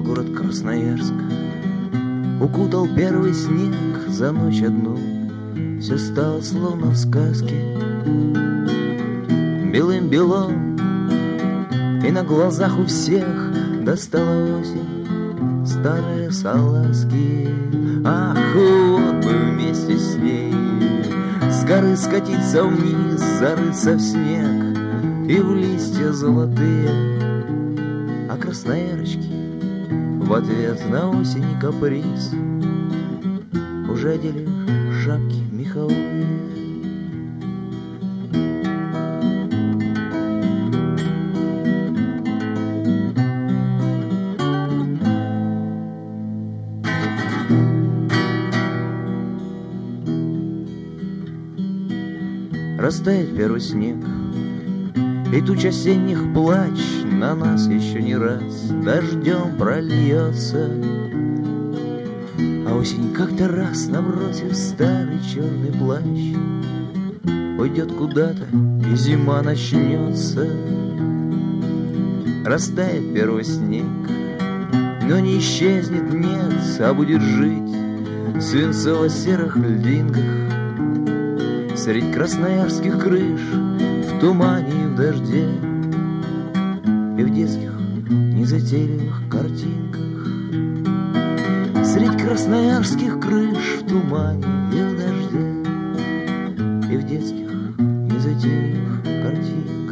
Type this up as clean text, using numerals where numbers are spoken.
город Красноярск. Укутал первый снег за ночь одну, все стало словно в сказке. Белым-белом, и на глазах у всех достала осень старые салазки. Ах, вот бы вместе с ней с горы скатиться вниз, зарыться в снег и в листья золотые. А красноярочки в ответ на осень и каприз уже одели шапки меховые. Растает первый снег, и туч осенних плач на нас еще не раз дождем прольется. А осень как-то раз, набросив старый черный плащ, уйдет куда-то, и зима начнется. Растает первый снег, но не исчезнет, нет, а будет жить в свинцово-серых льдинках средь красноярских крыш, в тумане и в дожде, и в детских незатейливых картинках. Средь красноярских крыш, в тумане и в дожде, и в детских незатейливых картинках.